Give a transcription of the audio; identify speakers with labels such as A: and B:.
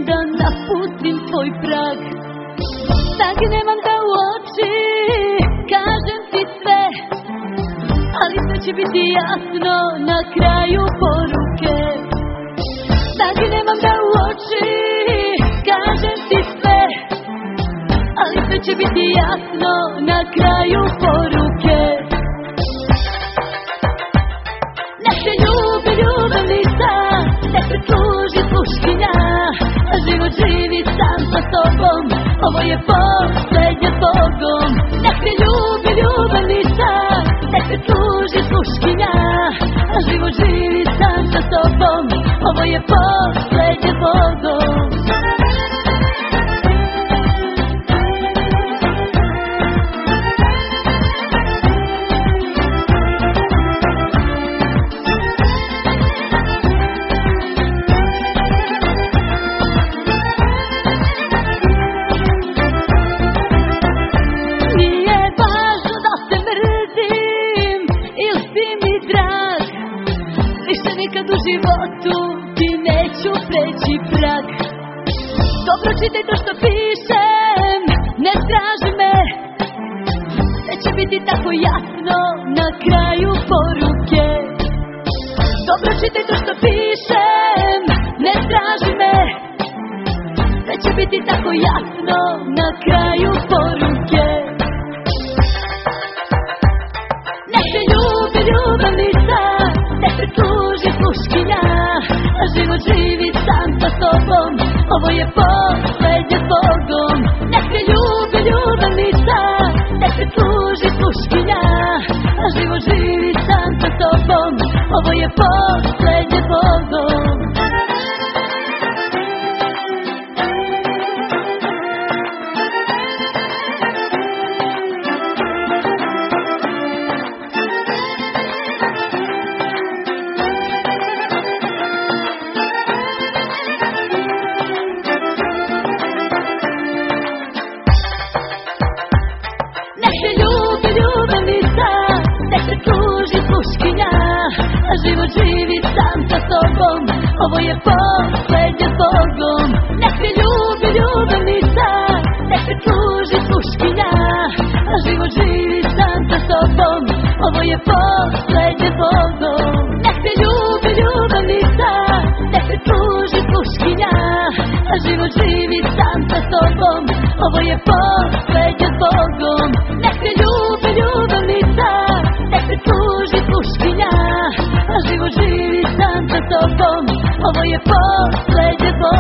A: da napustim tvoj prag. Stagnem da u oči kažem ti sve, ali sve će biti jasno na kraju poruke. Stagnem da u oči kažem ti sve, ali sve će biti jasno na kraju poruke. Nek te ljubi ljubavnica, nek te služi sluškinja, a život živi sam sa tobom, ovo je poslednja s Bogom. Nek te ljubi ljubavnica, nek te služi sluškinja, a život živi sam sa tobom, ovo je poslednja s Bogom. Nikad u životu ti neću preći prag. Dobro čitaj to što pišem, ne straži me, sve će biti tako jasno na kraju poruke. Dobro čitaj to što pišem, ne straži me, sve će biti tako jasno na kraju poruke. Nek te ljubi ljubavnica, nek te služi sluškinja, a život živi sam sa tobom, ovo je poslednja s Bogom. Nek te ljubi ljubavnica, nek te služi sluškinja, a život živi sam sa tobom, ovo je poslednja s Bogom. Život živi sam sa tobom, ovo je poslednja s Bogom. Nek te ljubi ljubavnica, nek te služi sluškinja, a život živi sam sa tobom, ovo je poslednja s Bogom. Nek te ljubi ljubavnica, nek te služi sluškinja, a život živi sam sa tobom, ovo je poslednja s Bogom. Nek te ljubi ljubavnica, nek te služi sluškinja, a život živi sam sa tobom, ovo je poslednja s Bogom.